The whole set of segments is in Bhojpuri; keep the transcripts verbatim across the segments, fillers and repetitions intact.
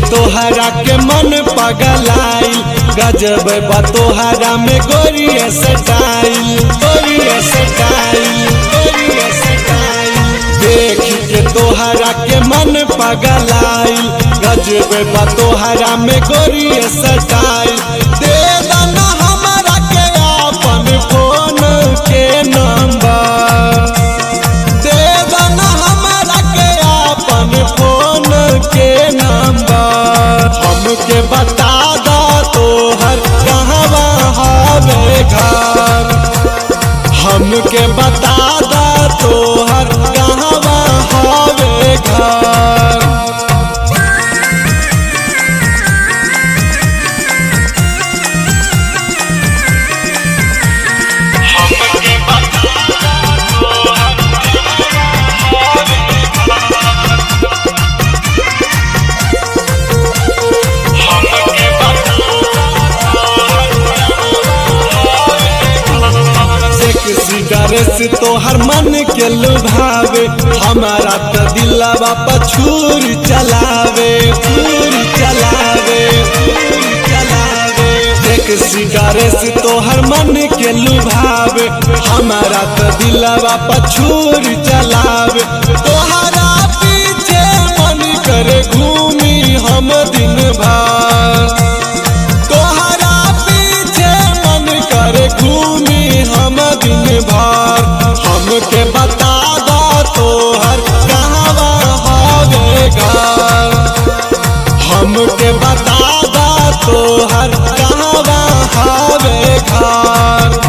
तोहरा के मन पगलाइल, गजब बा तोहरा में गोरिया स्टाइल, गोरिया स्टाइल, गोरिया स्टाइल। देख के तोहरा के मन पगलाइल, गजब बा तोहरा में गोरिया स्टाइल। दे दना हमरा के अपन फोन के नंबर, दे दना हमरा के अपन फोन के नंबर। हमके बता दा तोहर कहवा हवे घर, हमके बता दा तोहर कहवा हवे घर। ड्रेस तोहर मन के लुभावे, हमारा तो दिलवा पछूर चलावे, छूर चलावे, छूर चलावे। सेक्सी ड्रेस तोहर मन के लुभावे, हमारा तो दिलवा पछूर चलावे। तोहरा पीछे मन करे घूमी हम दिन भर, तोहरा पीछे मन करे घूमी हम दिन भर। हमके बता दा तोहर कहवा हवे घर, हमके बता दा तोहर कहवा हवे घर।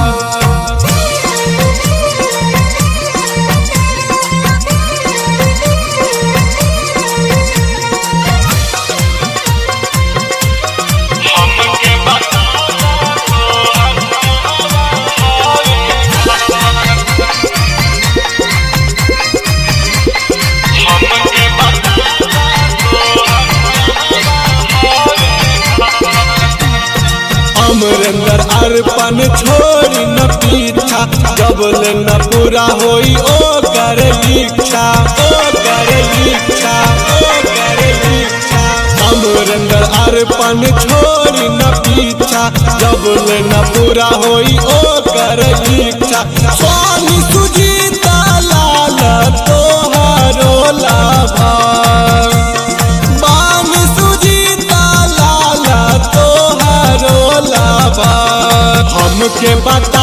अमरेंद्र अर्पण छोड़ी न पीछा, जब ले न पूरा होई ओ कर इच्छा, ओ कर इच्छा, ओ कर इच्छा। अमरेंद्र अर्पण छोड़ी न पीछा, जब ले न पूरा होई ओ कर इच्छा। स्वामी सुजीता लाल तोहरो लाभार, बान सुजीता लाल तोहरो लाभार। हमके बता